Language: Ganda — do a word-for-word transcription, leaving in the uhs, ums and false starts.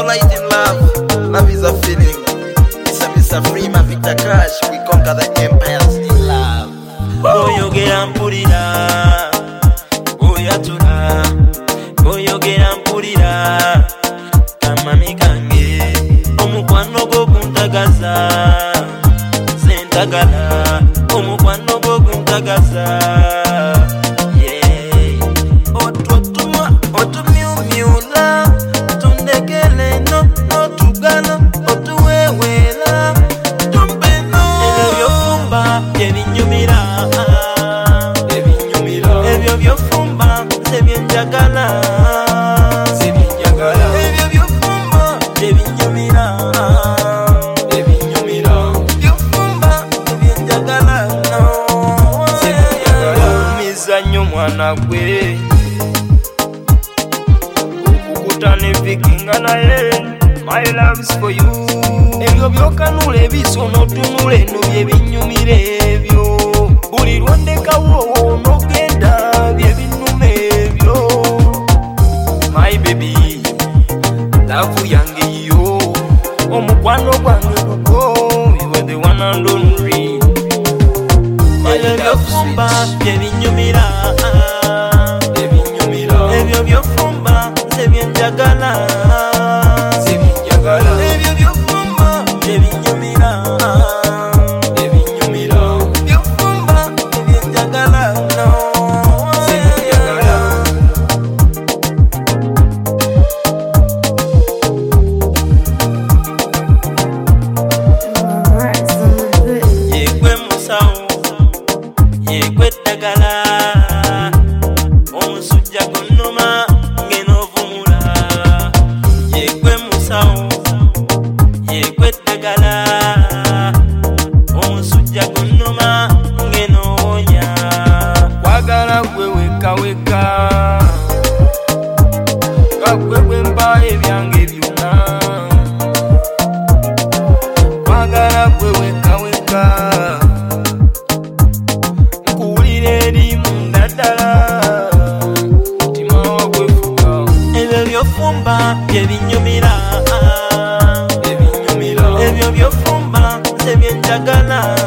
night in love. Love is a feeling. Mister Mister Freeman, Victor Crash. We conquer the empires in love. Oyogera mpulira, oyatula, oyogera mpulira, kamami kange, omukwano gwo guntagaza, sentagala, omukwano gwo guntagaza, yeah. Otutuma, otumyumyula, tundekele no, no tugala, otuwewela, tumpeno. Ebyo byofumba, byebinyumira, ebinyumira, ebyo byofumba, sebyenjagala, sebyenjagala, ebyo byofumba, byebinyumira, ebinyumira, byofumba, sebyenjagala, no, sebyenjagala. Omizannyo mwana gwe, okukutana evikinga naye, my love's for you. Ebyo byokanula ebiso n'otunula eno byebinyumira ebyo, buli lwondekawo n'ogenda byebinuma ebyo. My baby, love yange yo, omukwano gwange gugo, you are the one and only. Ebyo byofumba byebinyumira, ebinyumira, ebyo byofumba sebyenjagala, sebyenjagala, ebyo byofumba byebinyumira, ebinyumira, byofumba sebyenjagala, no, sebyenjagala. Yegwe musawo, yegwe ddagala, omusujja gunnuma ng'enovumula. Yegwe musawo, yegwe ddagala, omusujja gunnuma ng'enoonya. Kwagala gwe weka weka, nga gwe gwe mpa ebyange byonna. Kwagala gwe weka weka, nkuwulira eri munda ddala, mutima wagwefuka. Ebyo byofumba byebinyumira, ebinyumira, ebyo byofumba sebyenjagala,